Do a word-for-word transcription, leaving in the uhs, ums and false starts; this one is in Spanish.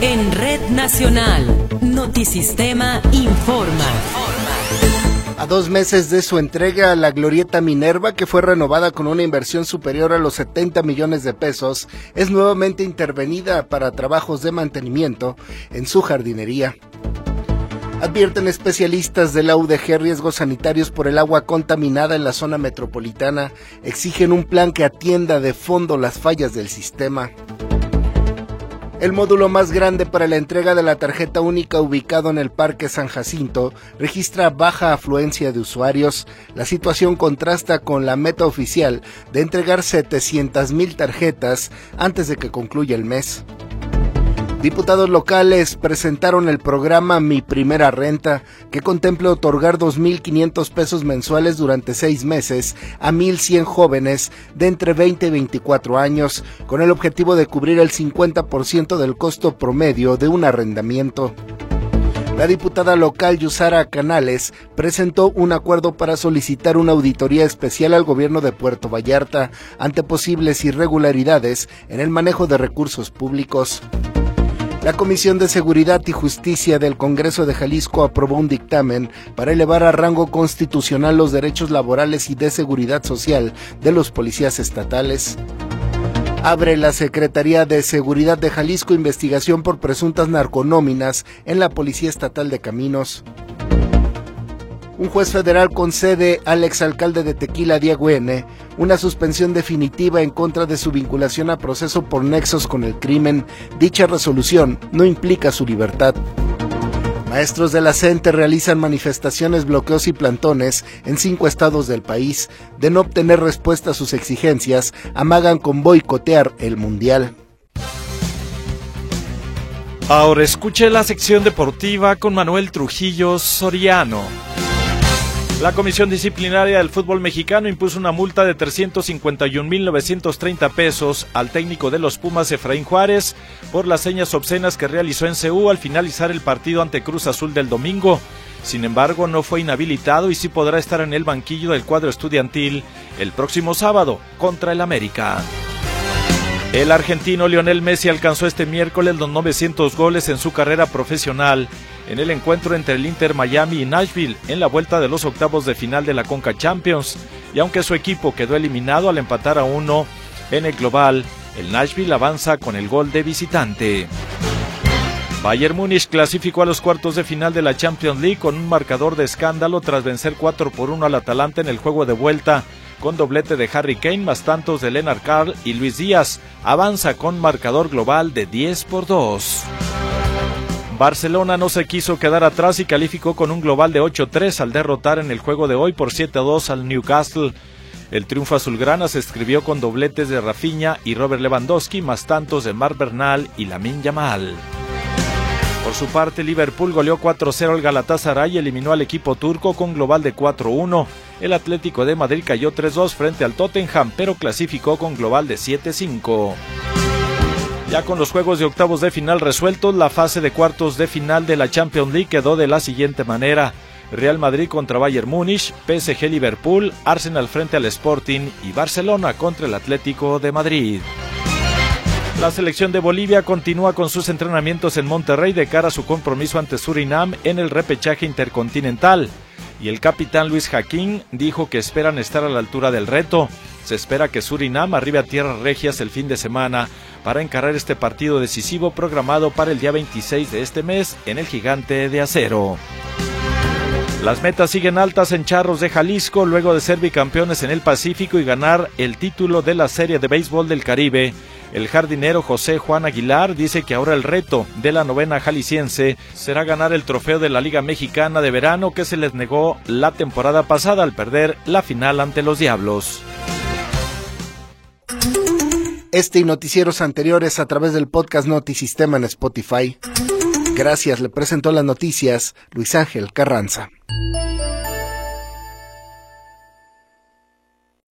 En Red Nacional, Notisistema informa. A dos meses de su entrega, la Glorieta Minerva, que fue renovada con una inversión superior a los setenta millones de pesos, es nuevamente intervenida para trabajos de mantenimiento en su jardinería. Advierten especialistas de la U D G riesgos sanitarios por el agua contaminada en la zona metropolitana. Exigen un plan que atienda de fondo las fallas del sistema. El módulo más grande para la entrega de la tarjeta única, ubicado en el Parque San Jacinto, registra baja afluencia de usuarios. La situación contrasta con la meta oficial de entregar setecientas mil tarjetas antes de que concluya el mes. Diputados locales presentaron el programa Mi Primera Renta, que contempla otorgar dos mil quinientos pesos mensuales durante seis meses a mil cien jóvenes de entre veinte y veinticuatro años, con el objetivo de cubrir el cincuenta por ciento del costo promedio de un arrendamiento. La diputada local Yusara Canales presentó un acuerdo para solicitar una auditoría especial al gobierno de Puerto Vallarta ante posibles irregularidades en el manejo de recursos públicos. La Comisión de Seguridad y Justicia del Congreso de Jalisco aprobó un dictamen para elevar a rango constitucional los derechos laborales y de seguridad social de los policías estatales. Abre la Secretaría de Seguridad de Jalisco investigación por presuntas narconóminas en la Policía Estatal de Caminos. Un juez federal concede al exalcalde de Tequila, Diego N., una suspensión definitiva en contra de su vinculación a proceso por nexos con el crimen. Dicha resolución no implica su libertad. Maestros de la CENTE realizan manifestaciones, bloqueos y plantones en cinco estados del país. De no obtener respuesta a sus exigencias, amagan con boicotear el Mundial. Ahora escuche la sección deportiva con Manuel Trujillo Soriano. La Comisión Disciplinaria del Fútbol Mexicano impuso una multa de trescientos cincuenta y un mil novecientos treinta pesos al técnico de los Pumas, Efraín Juárez, por las señas obscenas que realizó en C U al finalizar el partido ante Cruz Azul del domingo. Sin embargo, no fue inhabilitado y sí podrá estar en el banquillo del cuadro estudiantil el próximo sábado contra el América. El argentino Lionel Messi alcanzó este miércoles los novecientos goles en su carrera profesional en el encuentro entre el Inter Miami y Nashville en la vuelta de los octavos de final de la Conca Champions, y aunque su equipo quedó eliminado al empatar a uno en el global, el Nashville avanza con el gol de visitante. Bayern Múnich clasificó a los cuartos de final de la Champions League con un marcador de escándalo tras vencer cuatro por uno al Atalanta en el juego de vuelta, con doblete de Harry Kane más tantos de Lennart Karl y Luis Díaz. Avanza con marcador global de diez por dos. Barcelona no se quiso quedar atrás y calificó con un global de ocho tres al derrotar en el juego de hoy por siete a dos al Newcastle. El triunfo azulgrana se escribió con dobletes de Rafinha y Robert Lewandowski más tantos de Marc Bernal y Lamine Yamal. Por su parte, Liverpool goleó cuatro cero al Galatasaray y eliminó al equipo turco con global de cuatro uno. El Atlético de Madrid cayó tres dos frente al Tottenham, pero clasificó con global de siete cinco. Ya con los juegos de octavos de final resueltos, la fase de cuartos de final de la Champions League quedó de la siguiente manera: Real Madrid contra Bayern Múnich, P S G Liverpool, Arsenal frente al Sporting y Barcelona contra el Atlético de Madrid. La selección de Bolivia continúa con sus entrenamientos en Monterrey de cara a su compromiso ante Surinam en el repechaje intercontinental. Y el capitán Luis Jaquín dijo que esperan estar a la altura del reto. Se espera que Surinam arribe a tierras regias el fin de semana para encarar este partido decisivo programado para el día veintiséis de este mes en el Gigante de Acero. Las metas siguen altas en Charros de Jalisco luego de ser bicampeones en el Pacífico y ganar el título de la Serie de Béisbol del Caribe. El jardinero José Juan Aguilar dice que ahora el reto de la novena jalisciense será ganar el trofeo de la Liga Mexicana de Verano que se les negó la temporada pasada al perder la final ante los Diablos. Este y noticieros anteriores a través del podcast Notisistema en Spotify. Gracias, le presentó las noticias Luis Ángel Carranza.